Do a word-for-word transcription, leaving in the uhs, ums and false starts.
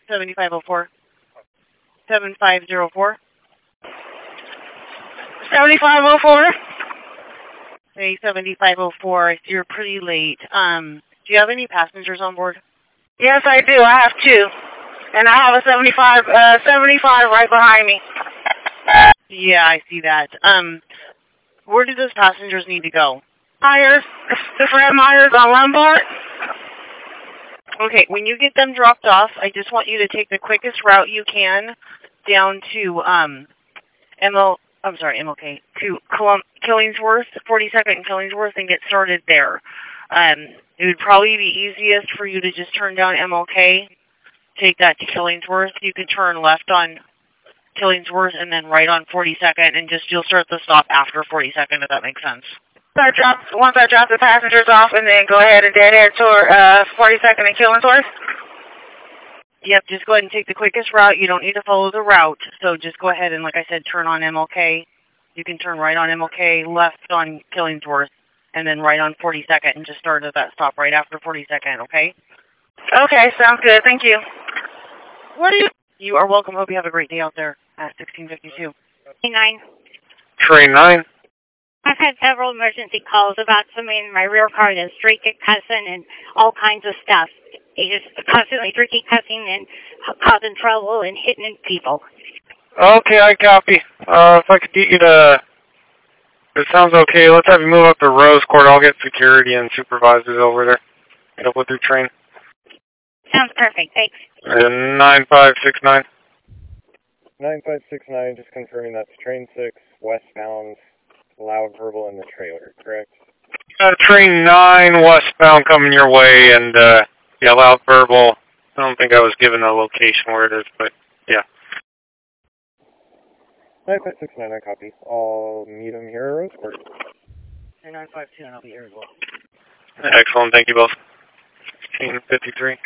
seventy-five oh four. seven five oh four. seventy-five oh four. Say seventy-five oh four, you're pretty late. Um, do you have any passengers on board? Yes, I do. I have two. And I have a seventy-five, uh, seventy-five right behind me. Yeah, I see that. Um, where do those passengers need to go? Myers, the Fred Myers on Lombard. Okay, when you get them dropped off, I just want you to take the quickest route you can down to um, M L. I'm sorry, M L K to Colum Killingsworth, forty-second and Killingsworth, and get started there. Um, it would probably be easiest for you to just turn down M L K, take that to Killingsworth. You can turn left on Killingsworth and then right on forty-second, and just you'll start the stop after forty-second, if that makes sense. I drop, once I drop the passengers off, and then go ahead and dead air toward uh, forty-second and Killingsworth? Yep, just go ahead and take the quickest route. You don't need to follow the route, so just go ahead and, like I said, turn on M L K. You can turn right on M L K, left on Killingsworth, and then right on forty-second, and just start at that stop right after forty-second, okay? Okay, sounds good. Thank you. What are you? You are welcome. Hope you have a great day out there at sixteen fifty-two. Train nine. Train nine. I've had several emergency calls about somebody in my rear car that's drinking, cussing, and all kinds of stuff. He's just constantly drinking, cussing, and causing trouble and hitting people. Okay, I copy. Uh, if I could get you to, if it sounds okay, let's have you move up to Rose Court. I'll get security and supervisors over there. Get up with your train. Sounds perfect. Thanks. Uh, nine five six nine. nine five six nine, just confirming that's train six, westbound, loud verbal in the trailer, correct? Uh, train nine, westbound coming your way, and, uh, yeah, loud verbal. I don't think I was given a location where it is, but, yeah. nine five six nine, I copy. I'll meet him here at Rose Court. nine five two, and I'll be here as well. Excellent, thank you both. sixteen fifty-three.